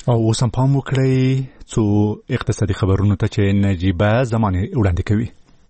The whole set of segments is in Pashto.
او اوس هم پام وکړئ څو اقتصادي خبرونو ته چې نجیبه زمانه وړاندې کوي.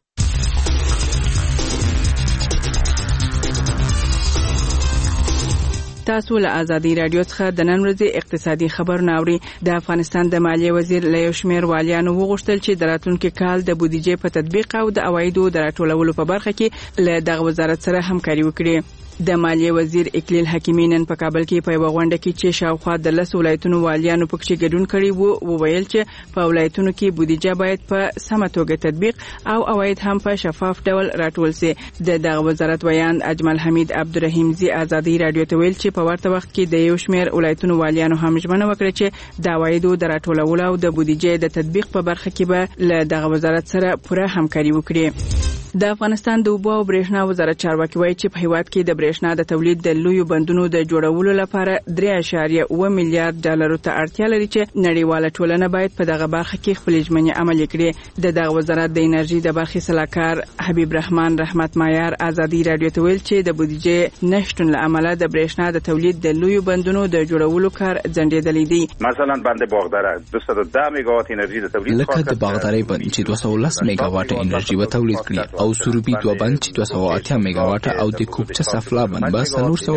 تاسو له آزادي رادیو څخه د نن ورځې اقتصادي خبرونه اورئ. د افغانستان د مالیې وزیر له یو شمېر والیانو وغوښتل چې د راتلونکي کال د بودیجې په تطبیق او د عوایدو د راټولولو په برخه کې له دغه وزارت سره همکاري وکړي. د مالیې وزیر اکلیل حکیمی نن په کابل کې په یو غونډه کې چې شاوخوا د 10 ولایتونو والیانو پکې ګډون کړي وو وویل چې په ولایتونو کې بودیجه باید په سمه توګه تطبیق او عواید هم په شفاف ډول راټول شي. دغه وزارت ویان اجمل حمید عبدالرحیم زی آزادي رادیو ته ویل چې په ورته وخت کې د یو شمېر ولایتونو والیانو هم ژمنه وکړه چې د عوایدو د راټولولو او د بودیجې د تطبیق په برخه کې به له دغه وزارت سره پوره همکاري وکړي. د افغانستان د اوبو او برېښنا وزارت چارواکي وایي چې په هیواد کې د برېښنا د تولید د لویو بندونو د جوړولو لپاره 3.1 میلیارډ ډالرو ته اړتیا لري چې نړیواله ټولنه باید په دغه برخه کې خپل ژمنې عملي کړي. دغه وزارت د انرژي د برخې سلاکار حبیب رحمان رحمت مایار آزادي رادیو ته ویل چې د بودیجې نشټون له امله د برېښنا د تولید د لویو بندونو د جوړولو کار ځنډېدلی دی. مثلا بند باغدره 210 میگاوات انرژي د تولید لکه د باغدارۍ بند چې 210 میگاواټ انرژي و تولید کړي او سروبي دوه بند چې 280 میگاواټ او د کوپچه سفلا بند به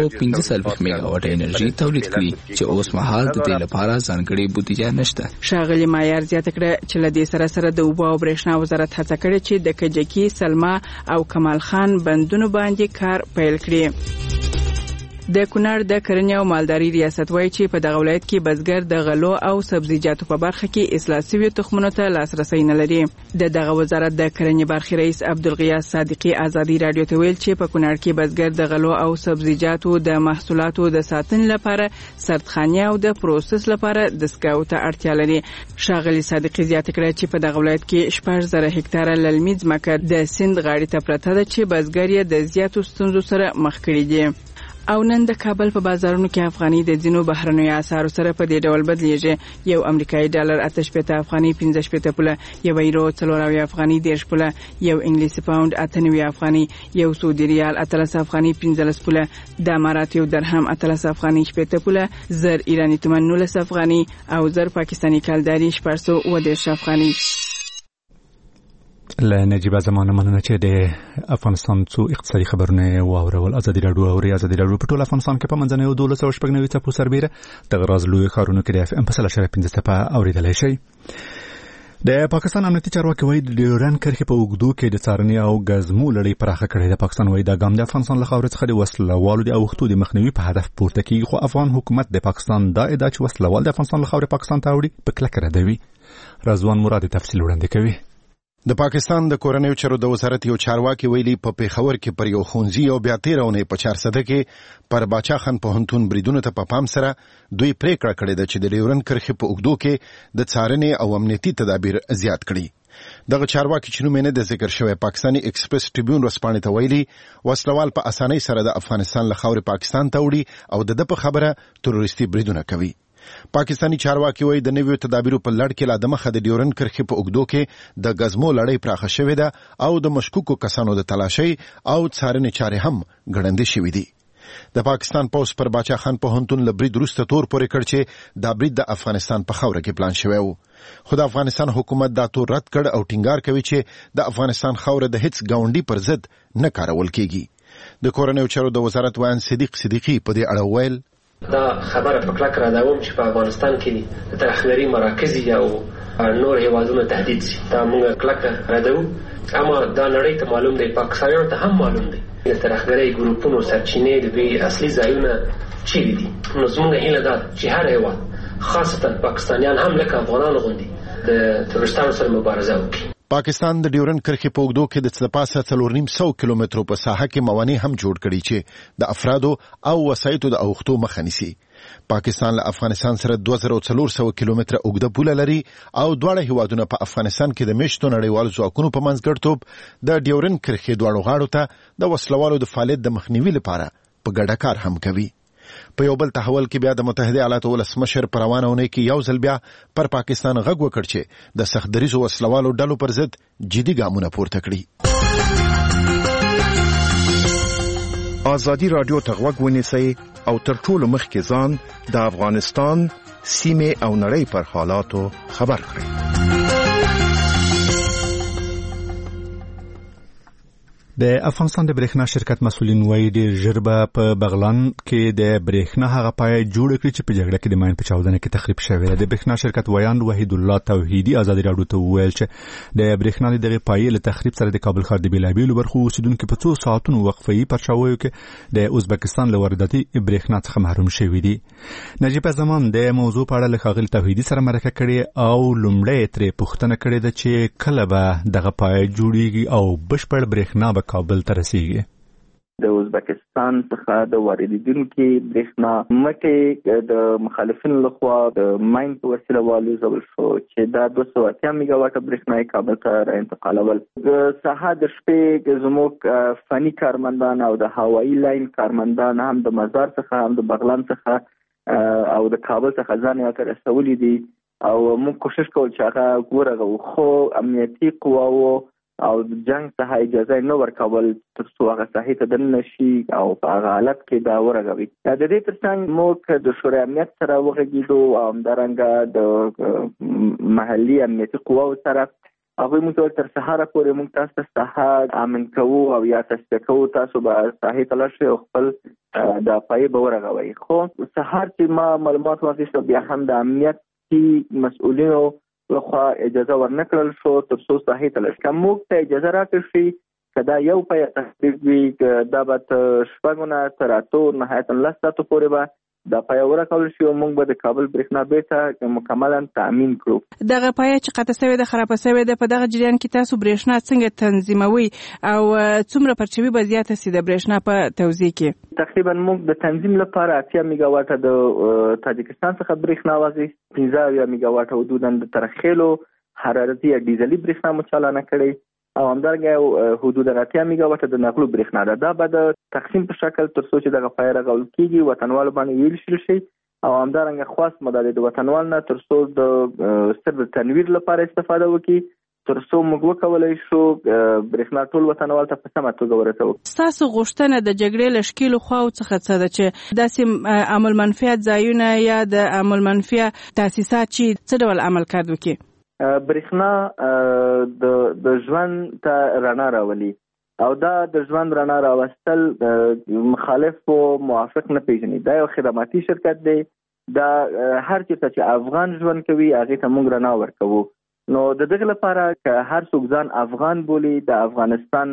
415 میگاواټ انرژي تولید کړي چې اوس مهال د دې لپاره ځانګړې بودیجه نشته. شاغلی مایار زیاته کړه چې له دې سره د اوبو او برېښنا وزارت هڅه کړې چې د کجکی سلما او کمال خان بندونو باندې کار پیل کړي. د کونړ د کرنې او مالداري ریاست وایي چې په دغه ولایت کې بزګر د غلو او سبزیجاتو په برخه کې اصلاح شوي تخمونو ته لاسرسی نه لري. دغه وزارت د کرنې برخې رئیس عبدالغیاث صادقي آزادي رادیو ته ویل چې په کونړ کې بزګر د غلو او سبزیجاتو د محصولاتو د ساتنې لپاره سردخانې او د پروسس لپاره دستګاو ته اړتیا لري. شاغلی صادقي زیاته کړه چې په دغه ولایت کې 14000 هکتاره للمي ځمکه د سیند غاړې ته پرته ده چې بزګر یې د زیاتو ستونزو سره مخ کړي دي. او نن د کابل په بازارونو کې افغاني د ځینو بهرنیو اسعارو سره په دې ډول بدلیږي. یو امریکایي ډالر 88 افغاني 15 پوله، یو یورو 4 افغاني 10 پوله، یو انګلیسي پاوند 98 افغاني، یو سعودي ریال 13 افغاني 15 پوله، د امارات یو درهم 13 افغاني 8 پوله، زر ایرانی تومان 19 افغاني او زر پاکستانی کلداري 410 افغاني. له نجیبه زمانه مننه چې د افغانستان څو اقتصادي خبرونه واورول. آزادي رادیو په ټول افغانستان کې په منځنۍ 1290 څپو سربیره د غراز لوی ښارونو کې د اف ام په 15 څپه اوریدلای شي. د پاکستان امنیتي چارواکي وایي د ډیورنډ کرښې په اوږدو کې د څارنې او ګزمو لړۍ پراخه کړې ده. پاکستان وایي دا ګام د افغانستان له خاورې څخه د وسلوالو د اوښتو د مخنیوي په هدف پورته کیږي، خو افغان حکومت د پاکستان دا ادعا چې وسلوال د افغانستان له خاورې پاکستان ته وړي په کلکه ردوي. رضوان مراد تفصیل وړاندې کوي. د پاکستان د کورنیو چارو د وزارت یو چارواکي ویلي په پیښور کې پر یو ښوونځي او بیا 13 په 400 کې پر باچا خان پوهنتون بریدونو ته په پام سره دوی پریکړه کړې ده چې د ډیورنډ کرښې په اوږدو کې د څارنې او امنیتي تدابیر زیات کړي. دغه چارواکي چې نوم یې د ذکر شوی پاکستاني ایکسپریس ټریبیون ورسپانې ته ویلي وسلوال په اسانۍ سره د افغانستان له خاورې پاکستان ته وړي او د په خبره تروریستي بریدونه کوي. پاکستانی چارواکي وایي د نویو تدابیرو په لړ کې لا د مخه د ډیورنډ کرښې په اوږدو کې د غزمو لړۍ پراخه شوې ده او د مشکوکو کسانو د تلاشۍ او څارنې چارې هم ګړندې شوې دي. د پاکستان پولیس پر باچا خان پوهنتون له برید وروسته تور پورې کړ چې دا برید د افغانستان په خاوره کې پلان شوی و، خو د افغانستان حکومت دا تور رد کړ او ټینګار کوي چې د افغانستان خاوره د هیڅ ګاونډي پر ضد نه کارول کیږي. د کورنیو چارو د وزارت ویان صدیق صدیقي په دې اړه ویل دا خبره په کلک راځوم چې په افغانستان کې د ترهګرۍ مراکز او نور هیوادونو تهدید شي. دا موږ کلک راځو، اما دا نړۍ ته معلوم دی، پاکستانیانو ته هم معلوم دی د ترهګرۍ ګروپونو سرچینې د دوی اصلي ځایونه چیرې دي. نو زموږ هیله ده چې هر هیواد خاصتا پاکستانیان هم لکه افغانان غوندي د تروریستانو سره مبارزه وکړي. پاکستان د ډیورنډ کرښې په اوږدو کې د څه پاسه 400 کیلومترو په ساحه کې موانع هم جوړ کړي چې د افرادو او وسایطو د اوښتو مخه نیسي. پاکستان له افغانستان سره 2400 کیلومتره اوږده پوله لري او دواړه هیوادونه په افغانستان کې د میشتو نړیوالو ځواکونو په منځګړیتوب د ډیورنډ کرښې دواړو غاړو ته د وسلوالو د فعالیت د مخنیوي لپاره په ګډه کار هم کوي. په یو بل تحول کې بیا د متحده ایالاتو ولسمشر پر روانه اونۍ کې یو ځل بیا پر پاکستان غږ وکړ چې د سخت دریځو وسلوالو ډلو پر ضد جدي ګامونه پورته کړي. ازادي رادیو ته غوږ ونیسئ او تر ټولو مخکې ځان د افغانستان سیمه او نړۍ پر حالاتو خبر کړئ. د افغانستان د برېښنا شرکت مسؤلین وایي ډېر ژر به په بغلان کې د برېښنا هغه پای جوړ کړي چې په جګړه کې د ماین په چاودنه کې تخریب شوی دی. د برېښنا شرکت ویاند وحید الله توحیدي ازادي راډیو ته وویل چې د برېښنا د دغه پای له تخریب سره د کابل ښار د بیلابېلو برخو اوسیدونکو په څو ساعتونو وقفه‌ای پرچاویو کې د ازبکستان له وارداتي برېښنا څخه محروم شوي دي. نجیب زمان د موضوع په اړه له ښاغلي توحیدي سره مرکه کړې او لومړی ترې پوښتنه کړې ده چې کله به دغه پای جوړیږي او بشپړ برېښنا به کابل ته رسیږي. د ازبکستان څخه د واردېدونکو برېښنا مټې د مخالفینو لخوا د ماین په وسیله والوزول شو چې دا 280 میگا واټه برېښنا کابل ته را انتقالول. د ساحه د شپې زموږ فني کارمندان او د هوایي لاین کارمندان هم د مزار څخه هم د بغلان څخه او د کابل څخه ځان یې رسولي دي او موږ کوشش کوو چې هغه ورغو خو امنیتي قواو او جنگ څخه اجازه نه ورکول ترڅو هغه ساحې ته دننه شي او په هغه حالت کې دا ورغوي. د دې ترڅنګ موږ د شورای امنیت سره وغږیدو او همدارنګه د محلي امنیتي قواو سره هغوی موږ تر سهار پورې موږ تاسو ته ساحه امن کوو او یا تصفیه کوو، تاسو به ساحې ته لاړ شئ او خپل د پای به ورغوي. خو سهار چې ما معلومات واخیستو بیا هم د امنیتي مسؤلینو لخوا اجازه ورنکړل شو ترڅو ساحې ته لاړ شي. که موږ ته اجازه راکړل شي که دا یو پای تخریب وي دا به شپږ نه تر اتو نهایتا 10 ساعتو پورې به دا پای ورکول شي او موږ به د کابل برېښنا بیرته مکملا تامین کړو. دغه پای چې قطع شوی د خراب شوی د په دغه جریان کې تاسو برېښنا څنګه تنظیموي او څومره پرچوي به زیاته سي د برېښنا په توزیع کې؟ تقریبا موږ د تنظیم لپاره 80 میگا واټه د تاجکستان څخه برېښنا واغې 15 میگا واټه حدودا د ترخیلو حرارتي یا ډیزلي برېښنا مچالانه کړي او همدارنګه حدود 80 میگا واټه د نقلو برېښنا ده. دا به د تقسیم په شکل ترڅو چې دغه پای راغول کیږي وطنوالو باندې ویل شي او همدارنګه خاص مداري د وطنوال نه ترڅو د سر تنویر لپاره استفاده وکړي ترڅو موږ وکولای شو برېښنا ټول وطنوال ته په سمه توګه ورسوو. تاسو غوښتنه د جګړې له شکیلو خواو څخه څه ده چې داسې عمل منفعت ځایونه یا د عمل منفعت تاسیسات چې څه ډول عمل کار وکړي؟ برېښنا د ژوند ته رڼا راولي او دا د ژوند رڼا راوستل مخالف او موافق نه پیژني. دا یو خدماتي شرکت دی، دا هر چېرته چې افغان ژوند کوي هغې ته موږ رڼا ورکوو. نو د دغه لپاره که هر څوک ځان افغان بولي د افغانستان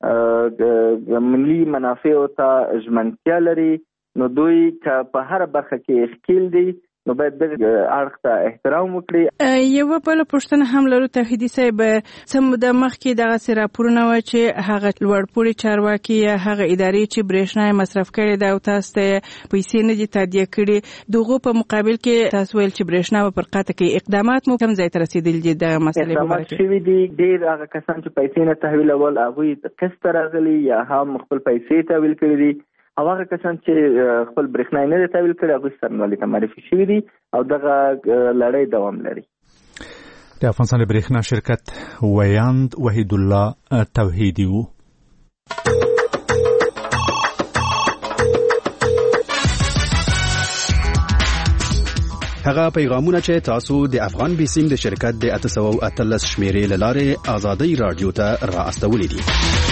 ملي منافعو ته ژمنتیا لري نو دوی که په هر برخه کې ښکیل دي نو باید دغه اړخ ته احترام وکړي. یوه بله پوښتنه هم لرو توحیدي صاحب، څه موده مخکې دغسې راپورونه وه چې هغه لوړپوړي چارواکي یا هغه ادارې چې برېښنا یې مصرف کړې ده او تاسو ته پیسې نه دي تادیه کړي دغو په مقابل کې تاسو ویل چې برېښنا به پر قطع کوي. اقدامات مو کوم ځای ته رسېدلي دي دغه مسلې په باره کې؟ اقدامات شوي دي. ډېر هغه کسان چې پیسې نه تحویلول هغوی قسط ته راغلي یا هم خپل پیسې تحویل کړي دي او هغه کسان چې خپل برېښنا نه دی تحویل کړی هغوی سرنوالي ته معرفي شوي دي او دغه لړۍ دوام لري. د افغانستان برېښنا شرکت ویاند وحید الله توحیدي و. هغه پیغامونه چې تاسو د افغان بیسیم د شرکت د 813 شمیرې لاره آزادی رادیو ته را استولې دي.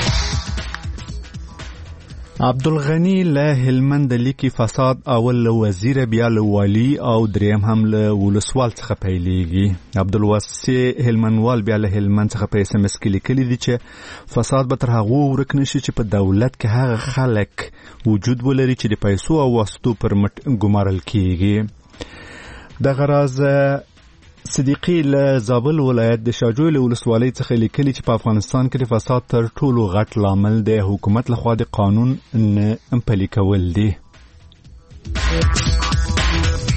عبدالغنی له هلمند لیکي فساد اول وزیر بیا له والی او دریم هم له ولسوال څخه پیلېږي. عبدالواسع هلمندوال بیا له هلمند څخه په SMS کې لیکلي دي چې فساد به تر هغو ورک نشي چې په دولت کې هغه خلک وجود ولري چې د پیسو او واسطو پر مټ ګمارل کیږي. دغه راز صدیقی له زابل ولایت د شاجوی له ولسوالۍ څخه لیکلي چې په افغانستان کې د فساد تر ټولو غټ لامل د حکومت لخوا د قانون نه پلي کول دي.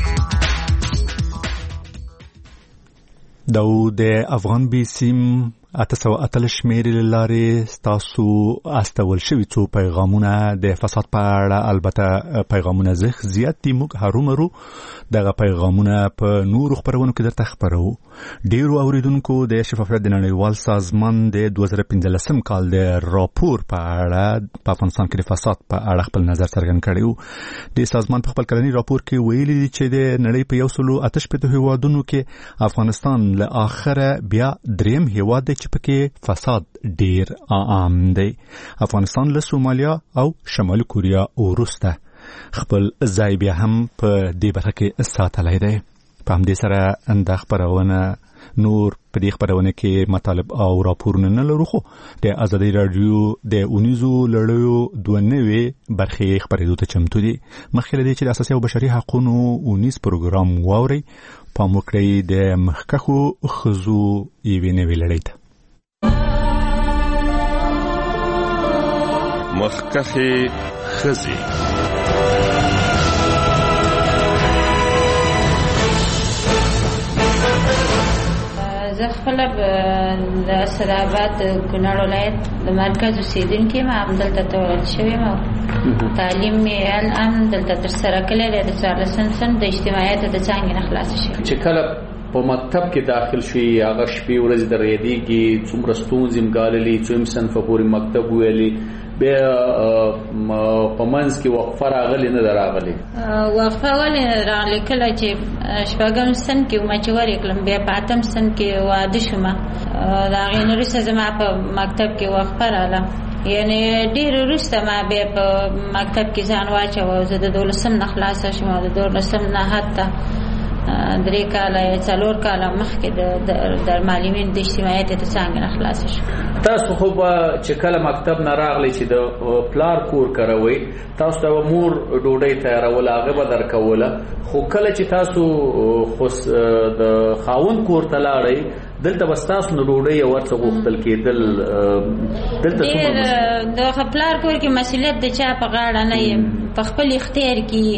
د افغان بیسیم 800 شمیرې لارې تاسو استول شوي څو پیغامونه د فساد په اړه، البته پیغامونه زیات دي، موږ هرومرو دغه پیغامونه په نورو خبرونو کې درته خبرو. ډیرو اوریدونکو د شفافیت د نړیوال سازمان د 2015 کال د راپور په اړه په افغانستان کې د فساد په اړه خپل نظر څرګند کړی. د سازمان په خپل کلنی راپور کې ویلي دي چې د نړۍ په 188 هیوادونو کې افغانستان له اخره بیا دریم هیواد دی چې پکې فساد ډیر عام دی. افغانستان له سومالیا او شمالي کوریا وروسته خپل ځای بیا هم په دې برخه کې ساتلی دی. په همدې سره د خبرونه نور په دې خبرونه کې مطالب او راپورونه نه لرو، خو د ازادي رادیو د اونیزو لړیو 92 برخې خبرېدو ته چمتو دي. مخکې له دې چې د اساسي او بشري حقوقو اونیز پروګرام واوري، پام وکړئ د مخکښو ښځو یوې نوې لړۍ ته. مخکښې ښځې. زه خپل د اسداباد کونړ ولایت د مرکز اوسیدونکې یم، همدلته تولد شویم او تعلیم مې هم دلته ترسره کړی دی. د 14 صنف د اجتماعیاتو د څانګې نه خلاصه شوم. چې کله په مکتب کې داخل شوي هغه شپې ورځې درېدېږي، څومره ستونزې م ګاللي، څوم صنفه پورې مکتب ویلي، بیا په منځ کې وقفه راغلې نه ده راغلې؟ وقفه ولې نه راغلې؟ کله چې شپږم صنف کې وم چې ورې کړم، بیا په 8م صنف کې واده شوم. د هغې نه وروسته زما په مکتب کې وقفه راغله، یعنی ډېر وروسته ما بیا په مکتب کې ځان واچوه او زه د 12م نه خلاصه شوم. او د 12م نه حتی 3 کاله یا 4 کاله مخکې د معلمین د اجتماعیاتو د څانګې نه خلاصه شوم. تاسو خو به چې کله مکتب نه راغلی چې د پلار کور کوئ، تاسو ته مور ډوډۍ تیاروله، هغه به درکوله، خو کله چې تاسو د خاوند کور ته لاړئ دلته بس تاسو نو ډوډۍ او ورڅ غوښتل کېدل. دلته د پلار کور کې مسؤلیت د چا په غاړه نه یم، په خپل اختیار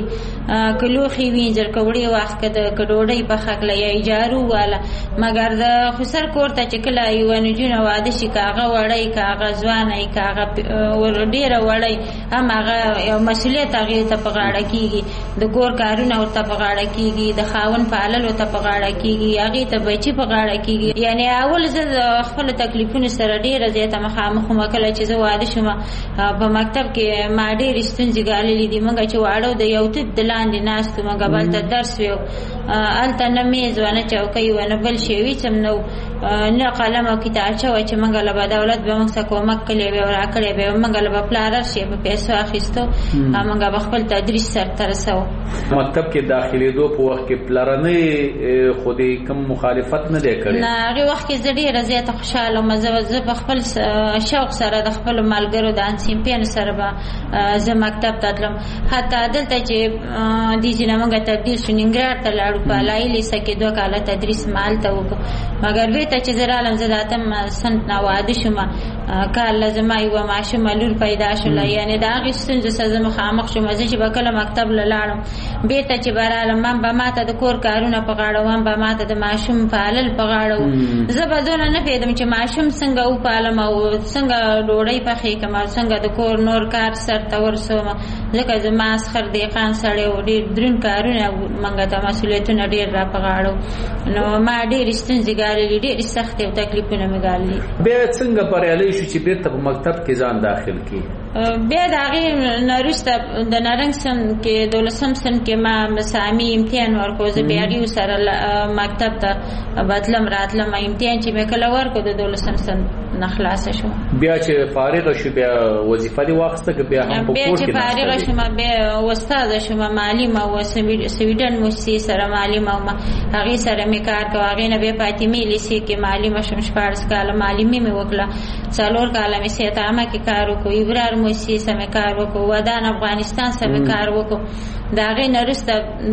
کې که لوښي وینځل، که وړې واخته، که ډوډۍ پخه کړله یا اجارو واله. مګر د خسر کور ته چې کله یوه نجونه واده شي، که هغه وړی، که هغه ځوانه که هغه ډېره وړی، هم هغه یو مسؤلیت هغې ته په غاړه کېږي. د کور کارونه ورته په غاړه کېږي، د خاوند پالل ورته په غاړه کېږي، هغې ته بچي په غاړه کېږي. یعنی اول زه د خپلو تکلیفونو سره ډېره زیاته مخامخ وم. کله چې زه واده شوم په مکتب کې ما ډېرې ستونزې ګاللې دي. موږ چې واړه د یو توت د لاندې ناست وو، موږ هلته درس ویو، هلته نه میز وه، نه چوکۍ وه، نه بل شی هېڅ هم نه و، نه قلم او کتابچه وه چې موږ له به دولت به موږ څه کومک کړی وی او راکړی به موږ له به پلار هر شی په پیسو اخیستو، موږ به خپل تدریس سرته رسوو. مکتب کې داخلېدو په وخت کې پلرنۍ خو دې کوم مخالفت نه دی کړی؟ نه، هغې وخت کې زه ډېره زیاته خوشحاله وم. زه په خپل شوق سره د خپلو ملګرو د انسیمپیانو سره به زه مکتب ته تلم. حتی دلته چې دې چې نه موږ تبدیل شو ننګرهار ته لاړو، په علایي لیسه کې 2 کاله تدریس ما هلته وکړو. مګر بېرته چې زه رالم، زه د 8م صنف نه واده شوم، کال له زما یوه ماشومه لور پیدا شوله. یعنې د هغې ستونزو سره زه مخامخ شوم. زه چې به کله مکتب له لاړم، بېرته چې به رالم، من به ما ته د کور کارونه په غاړه وم، به ما ته د ماشوم پالل په غاړه و. زه به دونه نه پوهېدم چې ماشوم څنګه وپالم او څنګه ډوډۍ پخې کړم او څنګه د کور نور کار سرته ورسوم، ځکه زما اسخر دهقان سړی و، ډېر دروند کارونه موږ ته مسؤلیتونه ډېر را په غاړه و. نو ما ډېرې ستونزې ګاللې، ډېرې سختې او تکلیفونه مې ګاللي. بیا څنګه بریالی شو چې بېرته په مکتب کې ځان داخل کړي؟ بیا د هغې نه وروسته د نارنج صنف کې 12م صنف کې ما مسامي امتحان ورکړو. زه بیا هغې سره مکتب ته بتلم راتلم. امتحان چې مې کله ورکړو د 12م صنف نه خلاصه شوم. بیا چې فارغه شو بیا وظیفه دې واخیسته که بیا هم په کور کې ناسته؟ بیا چې فارغه شوم بیا استاده شوم، معلمه و، سویډن موسسې سره معلمه وم، هغې سره مې کار کوه. هغې نه بیا فاطمې لیسې کې معلمه شوم، 14 کاله معلمي مې وکړه. 4 کاله مې صحت عامه کې کار وکړو، ابرار موسسې سره مې کار وکړو، ودان افغانستان سره مې کار وکړو. د هغې نه وروسته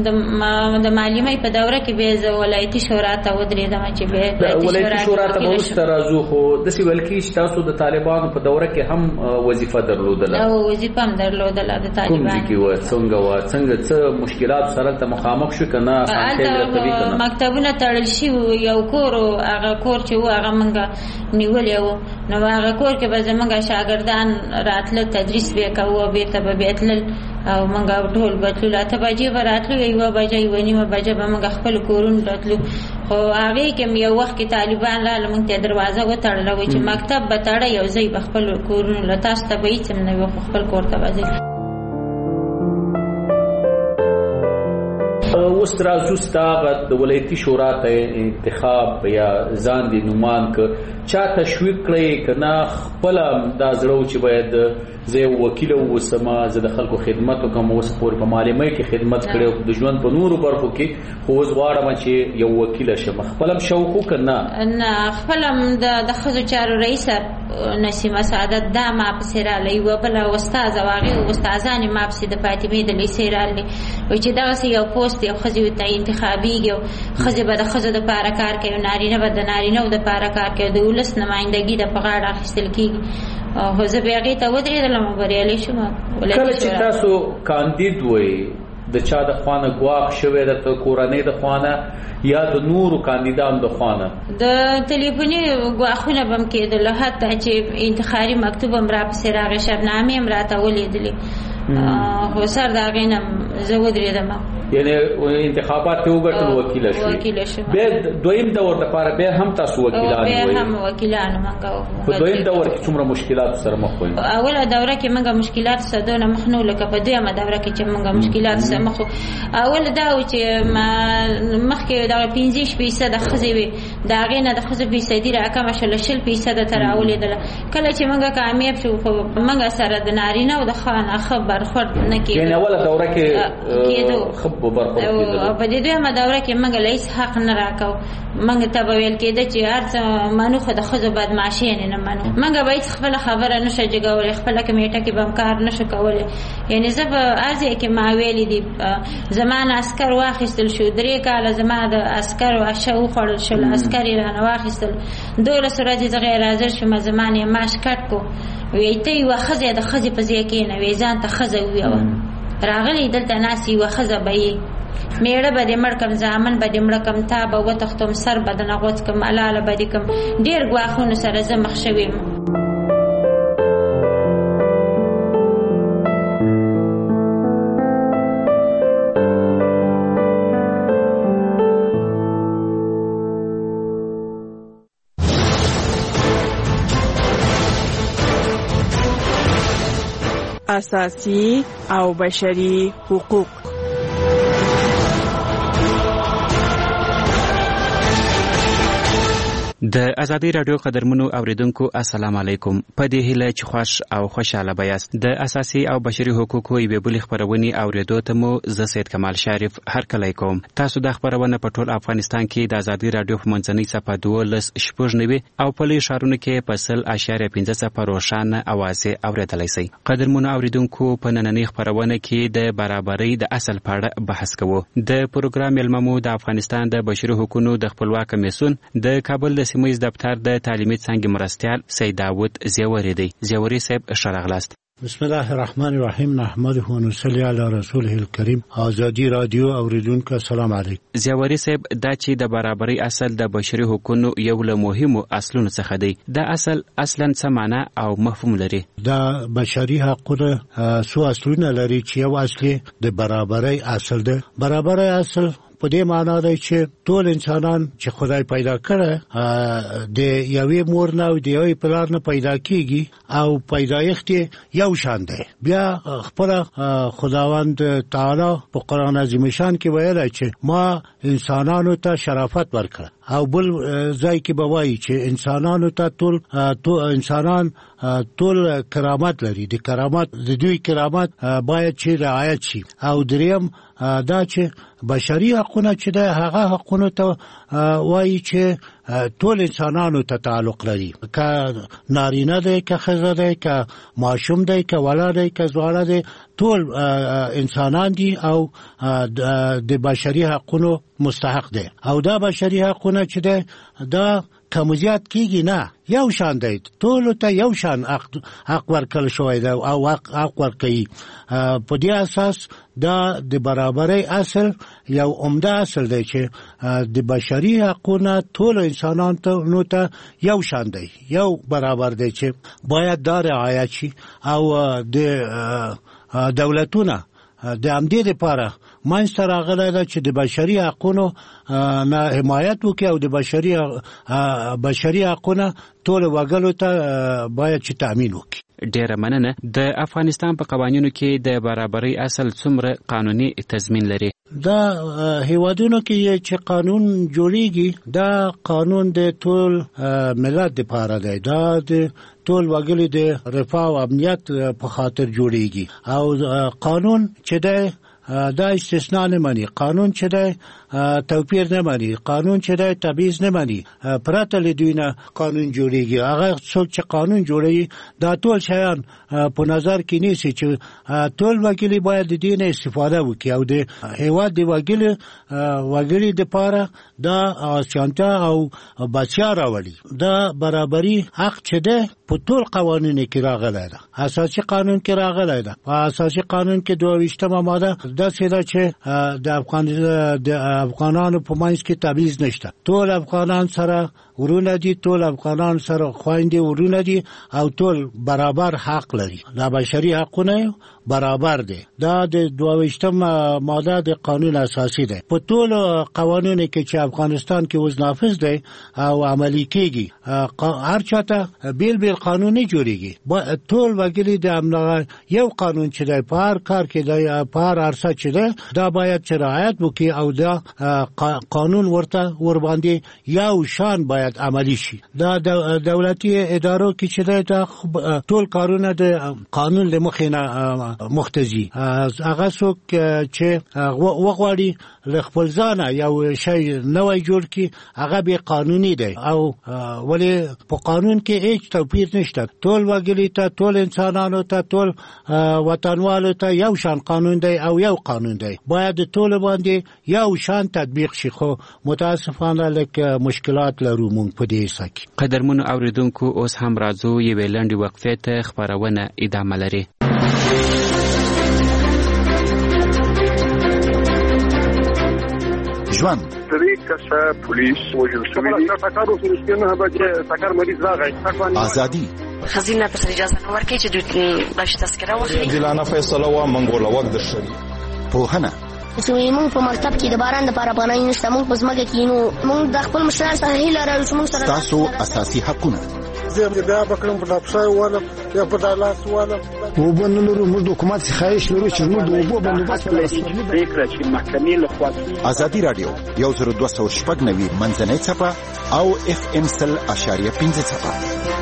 د معلمۍ په دوره کې بیا زه ولایتي شورا ته ودرېدم چې بیا ولایتي شورا ته به وروسته راځو. خو داسې ویل کېږي چې تاسو د طالبانو په دوره کې هم وظیفه درلودله او وظیفه هم درلودله د طالبانو کوم ځکه و څنګه څه مشکلات سره ته مخامخ شو کنه مکتبونه تړل شي یو کور هغه کور چې هغه منګه نیولې و نو هغه کور کې به زمونږ شاګردان راتله تدریس وکاو به ته به اتل او منګه ټول بتلو اته بجې وراتلو یو بجې ونیمه بجې به منګه خپل کورون راتلو خو هغه کې یو وخت کې طالبان لا لمن ته دروازه وتړل و چې مکتب به تړه یو ځای خپل کورون لتاست به هیڅ نه خپل کور ته وځي اوس راځو ستاسو د ولایتي شورا ته انتخاب یا ځان دي نومان ک چا تشویق کړی کنه خپل د زړه چې باید زه وکیل وسما زه د خلکو خدمت وکم اوس پور په معلومه کې خدمت کړو د ژوند په نورو برخو کې خو اوس غواړم چې یو وکیل شم خپلم شوق کنه نه خپلم د خزو چارو رئیس نسیمه سعادت دا ما په سره لې و بل استاد واغي استادان ما په د فاطمه د لیسیرال و چې دا یو پوسټ یو خزو ته انتخابي یو خزو به د خزو د پاره کار کوي نارینه به د نارینه د پاره کار کوي د ولس نمائندګي د پغاړه اخیستل کیږي او زه به هغه ته ودرېدلم بریالي شوم کله چې تاسو کاندید وئ د چا د خوانه ګواښ شوی د کورنۍ د خوانه یا د نورو کاندیدانو د خوانه د ټلیفوني ګواښونه بم کېدل حتی چې انتخابي مکتوب هم را پسې راغی شبنامې هم راته ولیدلې خو سر د هغې نه زه ودرېدم یعنی انتخابات ته وګټل وکیل شو به دویم دور د پاره به هم تاسو وکیلان وي به هم وکیلان منګو په دویم دور کې څومره مشکلات سره مخ وي اوله دوره کې منګه مشکلات سره نه مخ نه لکه په دویمه دوره کې چې منګه مشکلات سره مخ اوله دا و چې مخکې دا 15% د خزې وي دا غینه د خزې په سیدی راکمه شل 10% تر اولیدله کله چې منګه کامیاب شو خو منګه سره د نارینه او د خانه خبر خورد نه کېږي یعنی اوله دوره کې او په دې دویمه دوره کې موږ لیس حق نه راکاو موږ ته ویل کېده چې هر څه مانو خو د خزو بدمعشي نه مانو موږ به خپل خبره نشه جګولې خپل کمیټه کې بم کار نشه کولې یعنی زه به ارزه کې ما ویلې دي زمانه عسكر واخیستل شو 3 کال زمانه د عسكر او شو خړل شو عسكر رانه واخیستل دوله سره دې غیر حاضر شوم زمانه ماش کټ کو ویته یو خزه د خزه په ځای کې نه وی ځان ته خزه ویو راغلی دلته ناسي وخزه به میړه به د مړ کم ځامن به د مړ کم تا به وتختم سر به د نغوت کم الاله به د کم ډیر ګواښونه سره زه مخ شویم اساسي او بشري حقوق د ازادي رادیو قدرمنو اوریدونکو السلام علیکم په دې هیله چې خوش او خوشاله بیاست د اساسي او بشري حقوقو یوه بل خبرونه اوریدو ته مو زه سید کمال شریف هر کله کوم تاسو د خبرونه په ټول افغانستان کې د ازادي رادیو په منځنۍ صفحه 12 او په لوی شهرونو کې په 0.15 روښانه اوازه اوریدلای شئ قدرمنو اوریدونکو په نننۍ خبرونه کې د برابرۍ د اصل په اړه بحث کوو د پروګرام علممو د افغانستان د بشري حقوقو د خپلواک کمیسیون د کابل د سیمه دفتر د تعلیمي څنګه مرستيال سید داوود زیوري دی زیوري صاحب شرغلاست بسم الله الرحمن الرحیم نحمده و نصلی علی رسوله الکریم ازادي رادیو اوریدونکو السلام علیکم زیوري صاحب دا چې د برابرۍ اصل د بشري حقوقو یو له مهمو اصلونو څخه دی دا اصل اصلا څه معنی او مفهوم لري دا بشري حقوقو څو اصلونه لري چې یو اصلي د برابرۍ اصل ده برابرۍ اصل په دې معنی دی چې ټول انسانان چې خدای پیدا کړي د یوې مور نه او د یوې پلار نه پیدا کیږي او پیدایښت یو شان دی بیا خپل خداوند تعالی په قران عظیم شان کې ویلي چې ما انسانانو ته شرافت ورکړ او بل ځای کې به وایي چې انسانانو ته انسانان ټول کرامت لري د کرامت د دوی کرامت باید چې رعایت شي او دریم دا چې بشري حقوقونه چې د هغه حقوقونه ته وایي چې ټول انسانانو ته تعلق لري که نارینه دی که ښځه دی که ماشوم دی که ولد دی که زوړه دی ټول انسانان دي او د بشري حقوقو مستحق دي او دا بشري حقوقونه چې ده دا کم زیات کیږي نه، یو شان دی، ټول ته یو شان حق ورکړل شوی دی او حق ورکوي. په دې اساس دا د برابرۍ اصل یو عمده اصل دی چې د بشري حقوقو ټول انسانانو ته یو شان دی، یو برابر دی چې باید دا رعایت شي. او د دولتونه د همدې لپاره منځته راغلی ده چې د بشري حقوقو نه حمایت وکړي او د بشري حقوقو ټول وګړو ته باید چې تأمین وکړي. ډیره مننه. د افغانستان په قوانینو کې د برابرۍ اصل څومره قانوني تضمین لري؟ دا هیوادونو کې چې قانون جوړیږي، دا قانون د ټول ملت لپاره دی، دا د ټول وګړي د رفاه او امنیت په خاطر جوړیږي. او قانون چې دی دا استثناء نه مانی، قانون چې دی توپیر نه مانی، قانون چې دی تبعیض نه مانی. پرته له دوی نه قانون جوړیږي. هغه څوک چې قانون جوړوي دا ټول شیان په نظر کې نیسي چې ټول وګړي باید د دې نه استفاده وکړي او د هیواد د وګړي لپاره دا اسانتیا او بچا راوړي. دا برابري حق چې دی په ټول قوانینو کې راغلی ده، اساسي قانون کې راغلی ده. په اساسي قانون کې 22مه ماده دا څه چې د افغانانو په منځ کې تبعیض نشته، ټول افغانان سره ورونه دي، ټول افغانان سره خويندې ورونه دي او ټول برابر حق لري. دا بشري حقونه برابر دي. دا د 22مه ماده د قانون اساسي ده. په ټول قوانینو کې چې افغانستان کې اوس نافذ دي او عملي کېږي، هر چاته بیل قانون نه جوړیږي. ټول وګړي د امنه یو قانون چې دی په هر کار کې دی، په هر عرصه چې دی، دا باید چې رعایت وکړي او دا قانون ورته ور باندې یو شان باید عملی شي. دا دولتي ادارو کې چې دی دا ټول کارونه د قانون له مخې نه مختزي. هغه څوک چې وغواړي له خپل ځانه یو شی نوی جوړ کړي هغه به قانوني دی او ولی په قانون کې هیڅ توپیر نشته. ټول وګړي ته، ټول انسانانو ته، ټول وطنوالو ته یو شان قانون دی او یو قانون دی، باید ټول باندې یو شان تطبیق شي. خو متاسفانه لکه مشکلات لرو مونږ په دې سکه. قدرمنو اوریدونکو، اوس هم راځو یوې لنډې وقفې ته، خبرونه ادامه لري. ژوند کسه پولیس وجل شوی دي، تاکارو سرشتنه به تاکار مریض راغی. ازادي خزینه ته اجازه نه ورکړي چې دوی باش تذکره واخلي. دلانه فیصله و منګوله وخت شری. پوهنه موږ په مکتب کې د باران لپاره پناه نشته، موږ په ځمکه کې نو موږ د خپل مشرانو سره هیله لرو چې موږ سره تاسو اساسي حقونه زه بیا بکرم په تاسو ولا یا په دالاس ولا وبنلرو موږ حکومت ښایش لرو چې موږ د وبو بندوبست فکر چې محکمې له خوا ازادي رادیو 102.9 منځنۍ صفه او FM 100.5 صفه.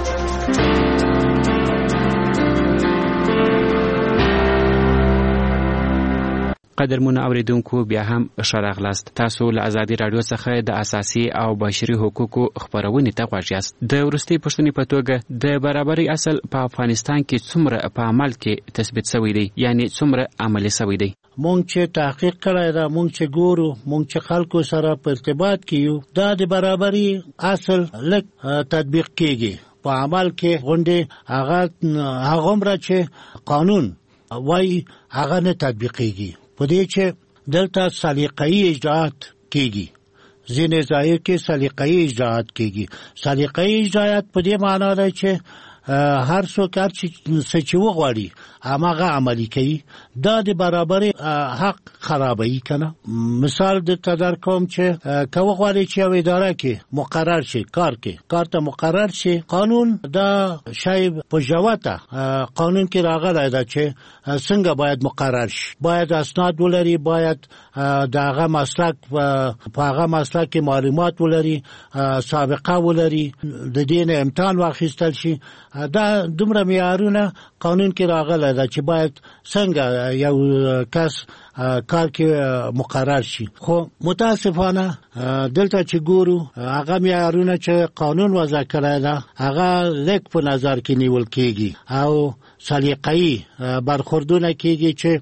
قدرمنو اوریدونکو، بیا هم ښه راغلاست. تاسو له ازادي رادیو څخه د اساسي او بشري حقوقو خبرونه ته غواړئ. د وروستي پښتني په توګه د برابرۍ اصل په افغانستان کې څومره په عمل کې تثبیت شوی دی، یعنی څومره عملي شوی دی؟ مونږ چې تحقیق کړی دا، مونږ چې ګورو، مونږ چې خلکو سره په ارتباط کیو، دا د برابرۍ اصل لک تطبیق کیږي په عمل کې. غونډه هغه عمره چې قانون وای هغه نه تطبیقيږي. په دې چې دلته سلیقه‌ای اجراءات کیږي، ځینې ځای کې سلیقه‌ای اجراءات کیږي. سلیقه‌ای اجراءات په دې معنی دی چې هر څوک چې وغواړي هغه عملي کوي. دا د برابرۍ حق خرابوي کنه. مثال د تدار کوم چې کوم غواړي چې یو اداره کې مقرر شي، کار ته مقرر شي، قانون دا شی په جوته قانون کې راغلی دا چې څنګه باید مقرر شي، باید اسناد ولري، باید دغه مسلک په هغه مسلک کې معلومات ولري، سابقه ولري، د دین امتحان واخیستل شي. دا دومره معیارونه قانون کې راغلی دا چې باید څنګه یو کس کار کې مقرر شي. خو متاسفانه دلته چې ګورو هغه معیارونه چې قانون وضع کړی دا هغه لیک په نظر کې نیول کېږي او سلیقه‌ای برخوردونه کېږي چې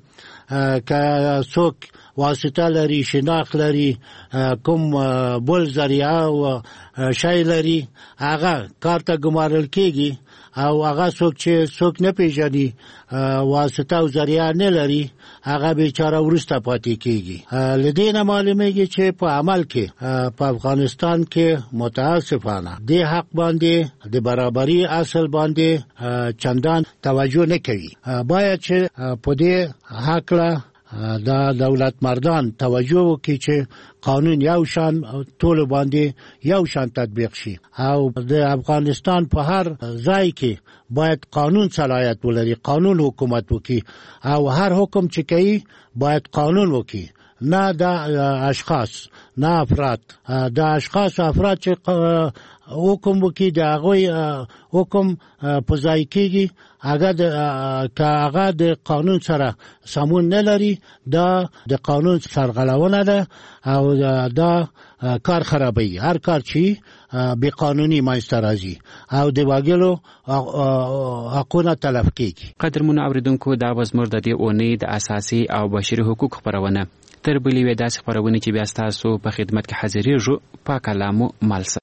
که څوک واسطه لري شناخت لري کوم بل ذریعه او شای لري هغه کار ته ګمارل کیږي او هغه څوک نه پیژني واسطه او ذریعه نه لري هغه بیچاره ورسته پاتې کیږي. لدينا معلومیږي چې په عمل کې په افغانستان کې متاسفانه د حق باندې د برابرۍ اصل باندې چندان توجه نه کوي. باید چې په دې حق له دا دولت مردان توجه وکړي چې قانون یو شان ټول باندې یو شان تطبیق شي او د افغانستان په هر ځای کې باید قانون صلاحیت ولري، قانون حکومت وکړي او هر حکم چې کوي باید قانون وکړي، نه د اشخاص نه افراد. د اشخاص افراد چې حکم وکړي د هغه حکم په ځای کېږي هغه د قانون سره سمون نه لري، دا د قانون سرغړونه ده او دا کار خرابوي. هر کار چې بې قانوني منځته راځي او د وګړو حقونه تلف کېږي. قدرمنو اوریدونکو دا وزمر د دې اونۍ د اساسي او بشري حقوق خبرونه تر بلې وې داسې خبرونه چې بیا ستاسو په خدمت کې حاضرېږو. په کلامو مالسه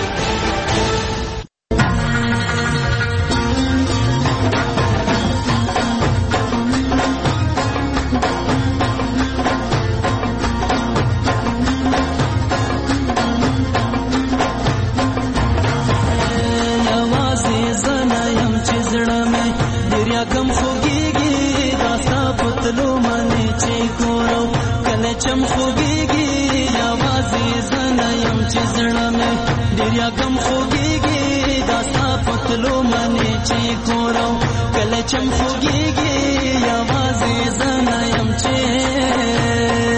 چم خوږیږي یوازې زنه یم چې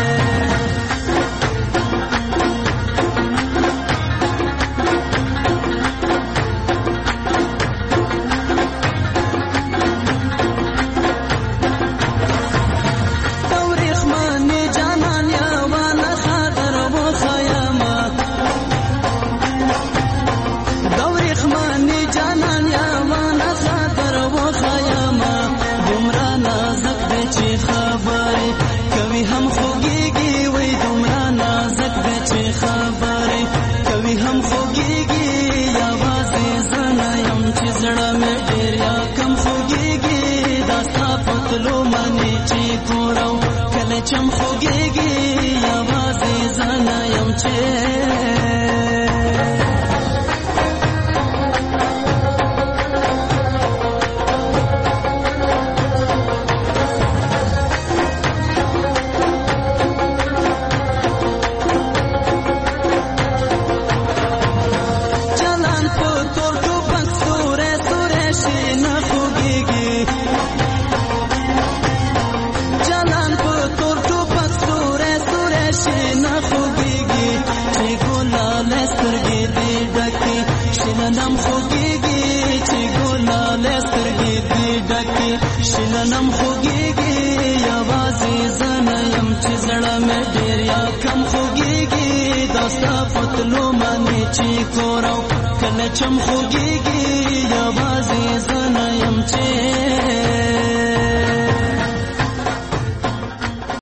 چم خوږیږي یوازې زنه یم چې شلنم خوږیږي یوازې زنه یم چې زړه مې ډېر یا کم خوږیږي دا ستا پتلو باندې چې کورو کله چم خوږیږي یوازې زنه یم چې